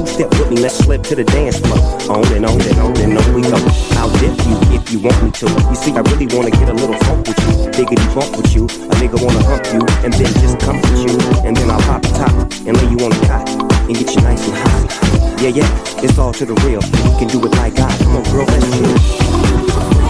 two-step with me, let's slip to the dance floor. On and on and on and on we go. I'll dip you if you want me to. You see, I really wanna get a little funk with you. Biggity bump with you. A nigga wanna hump you and then just comfort you. And then I'll pop the top and lay you on the cot and get you nice and hot. Yeah, yeah, it's all to the real. We can do it like God. Come on, girl, let's chill.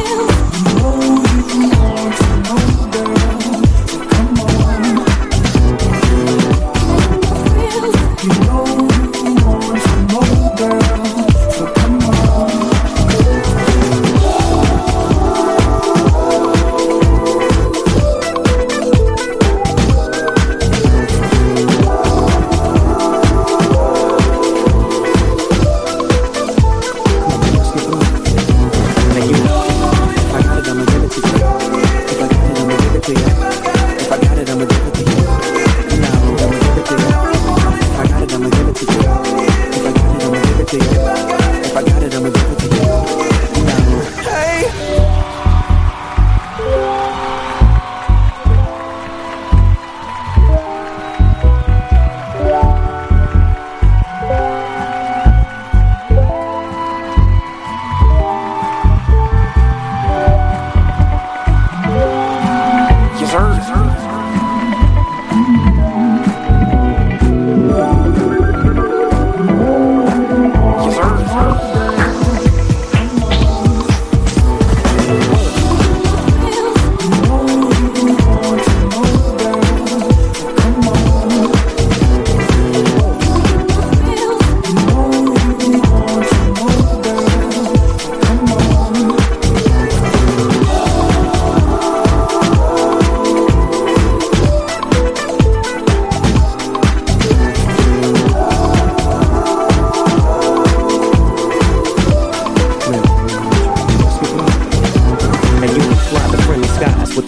With the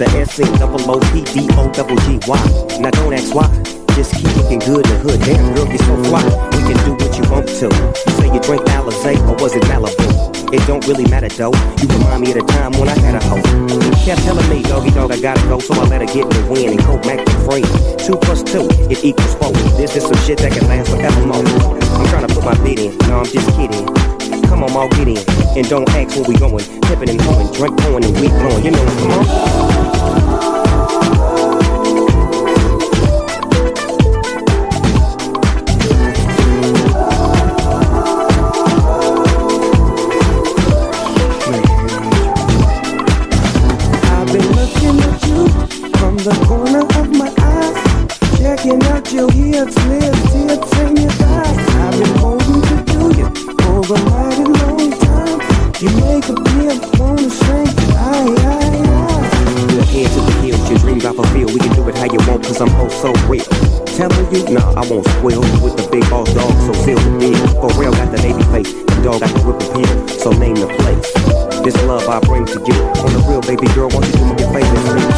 S-C-O-O-P-D-O-double-G-Y. Now don't ask why, just keep looking good in the hood. Damn girl, you're so fly, we can do what you want to. You say you drink Alizé or was it Malibu? It don't really matter though, you remind me of the time when I had a hoe. She kept telling me, doggy dog, I gotta go, so I let her get in the wind and go back to free. 2 plus 2, it equals 4. This is some shit that can last forevermore. I'm trying to put my bid in, no I'm just kidding. Come on, I'll get in, and don't ask where we going. Pippin' and hoeing, drink pouring and weed blowing. You know, come on. I've been looking at you from the corner of my eyes, checking out your hips, lips, tips, and your thighs. I've been holding to do you for a mighty long time. You make a pimp wanna sing, aye, aye, aye. Your head to the hills, your dreams I fulfill. We can do it how you want, cause I'm oh so real. Telling you, nah, I won't squeal. With the big boss dog, so seal the deal. For real, got the Navy face, the dog got the whip appeal. So name the place. This love I bring to you. On the real, baby girl, won't you do me your favorite thing?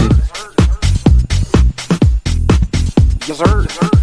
Yes, sir.